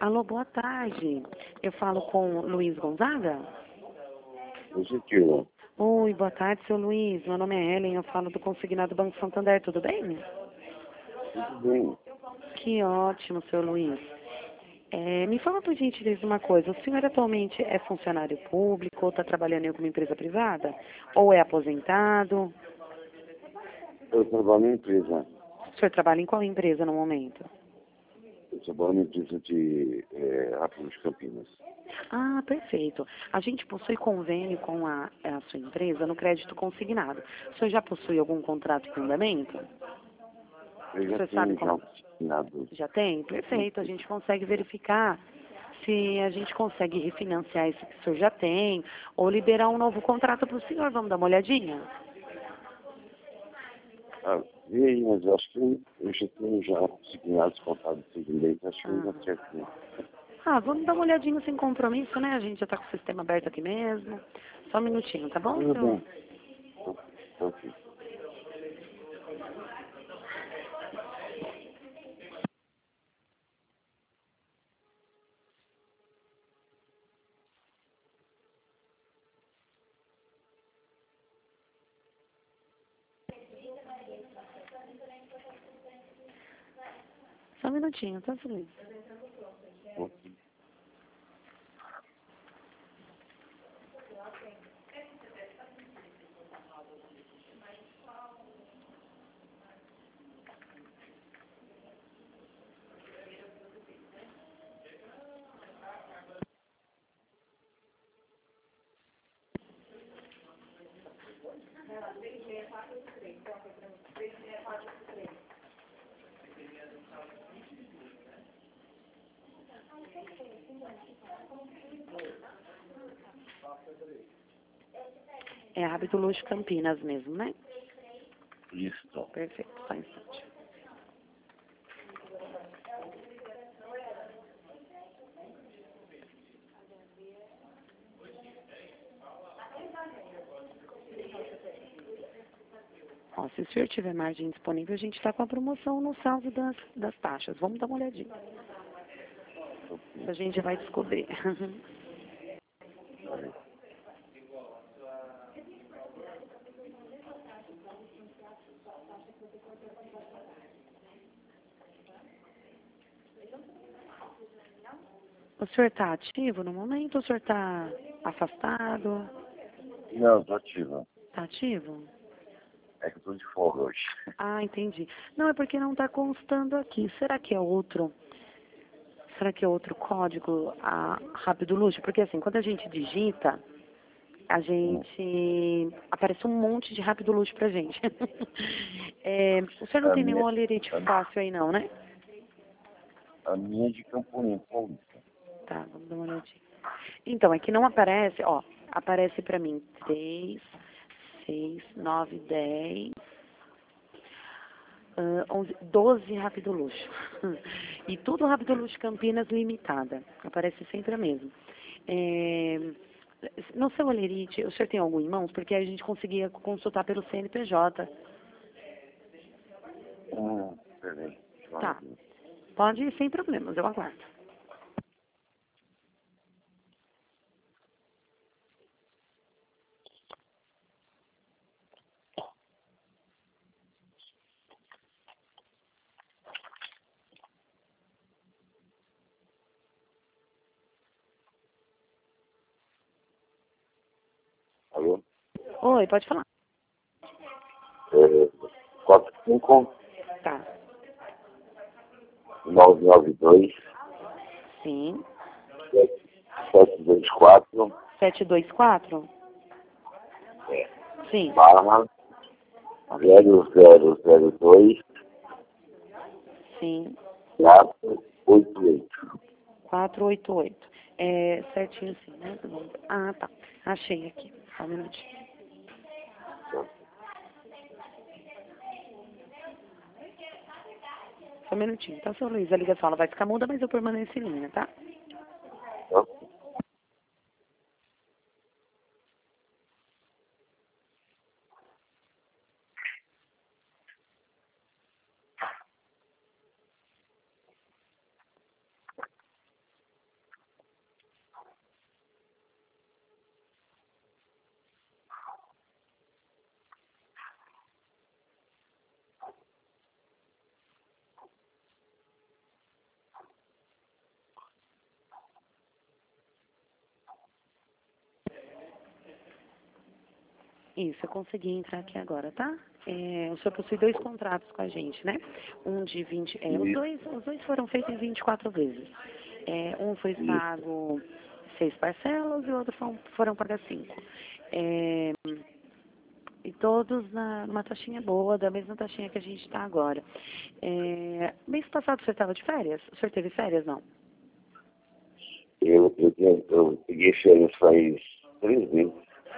Alô, boa tarde. Eu falo com Luiz Gonzaga? Positivo. Oi, boa tarde, seu Luiz. Meu nome é Ellen, eu falo do Consignado Banco Santander, tudo bem? Tudo bem. Que ótimo, seu Luiz. Me fala por gentileza uma coisa, o senhor atualmente é funcionário público ou está trabalhando em alguma empresa privada? Ou é aposentado? Eu trabalho em empresa. O senhor trabalha em qual empresa no momento? Eu trabalho em empresa de Rápido de Campinas. Ah, perfeito. A gente possui convênio com a sua empresa no crédito consignado. O senhor já possui algum contrato em andamento? Eu já Você sabe tenho já como? assinado. Já tem? Perfeito. A gente consegue verificar se a gente consegue refinanciar isso que o senhor já tem ou liberar um novo contrato para o senhor. Vamos dar uma olhadinha? E aí, mas eu acho que eu já tenho já assinado contato de segmento, acho que não dá certo. Vamos dar uma olhadinha sem compromisso, né? A gente já está com o sistema aberto aqui mesmo. Só um minutinho, tá bom, Tudo senhor? bem. Ok. Só um minutinho, tá, seu Luiz? Ok. É Hábito Luxo Campinas mesmo, né? Isso. Perfeito, só um instante. Ó, se o senhor tiver margem disponível, a gente está com a promoção no saldo das taxas. Vamos dar uma olhadinha. A gente vai descobrir. O senhor está ativo no momento ou o senhor está afastado? Não, tô ativa. Está ativo? É que eu tô de folga hoje. Ah, entendi. Não, é porque não está constando aqui. Será que é outro? Será que é outro código Rápido Luxo? Porque assim, quando a gente digita, a gente aparece um monte de Rápido Luxo pra gente. O senhor não A tem nenhum minha, olerite fácil aí não, né? a minha é de Campolim, Paulista. Tá, vamos dar uma olhadinha. Então, é que não aparece, ó, aparece pra mim 3, 6, 9, 10, 11, 12 Rápido Luxo. E tudo Rápido Luxo Campinas limitada. Aparece sempre a mesma. No seu olerite, o senhor tem algum em mãos? Porque a gente conseguia consultar pelo CNPJ. Peraí. Tá. Pode ir sem problemas, eu aguardo. Alô? Oi, pode falar. 45 Tá. 992 Sim. 724 724? Sim. barra 0002 Sim. 488. 488. Certinho sim, né? Ah, tá. Achei aqui. Só um minutinho. Só um minutinho. Tá, seu Luiz? A ligação ela vai ficar muda, mas eu permaneço em linha, tá? Isso, eu consegui entrar aqui agora, tá? O senhor possui 2 contratos com a gente, né? Um de 20... os dois foram feitos em 24 vezes. Um foi pago 6 parcelas e o outro foram pagas 5. E todos numa taxinha boa, da mesma taxinha que a gente está agora. Mês passado você estava de férias? O senhor teve férias, não? Eu peguei férias faz 3 meses.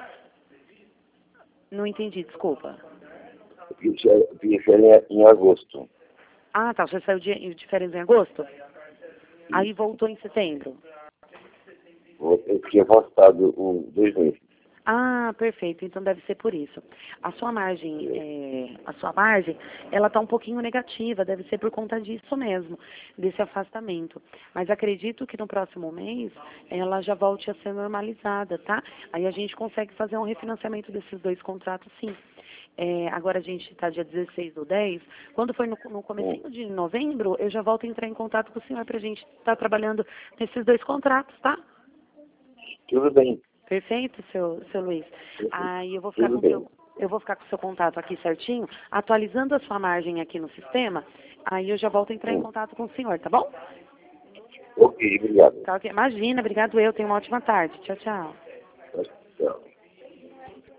Não entendi, desculpa. Eu peguei férias em agosto. Ah, tá. Você saiu de férias em agosto? Aí voltou em setembro? Eu fiquei afastado 2 meses. Ah, perfeito. Então deve ser por isso. A sua margem, ela está um pouquinho negativa. Deve ser por conta disso mesmo, desse afastamento. Mas acredito que no próximo mês ela já volte a ser normalizada, tá? Aí a gente consegue fazer um refinanciamento desses 2 contratos, sim. Agora a gente está dia 16/10. Quando for no comecinho de novembro, eu já volto a entrar em contato com o senhor para a gente estar trabalhando nesses 2 contratos, tá? Tudo bem. Perfeito, seu Luiz. Aí eu vou ficar com o seu contato aqui certinho, atualizando a sua margem aqui no sistema, aí eu já volto a entrar em contato com o senhor, tá bom? Ok, obrigado. Tá, ok. Imagina, obrigado eu, tenha uma ótima tarde. Tchau, tchau. Tchau.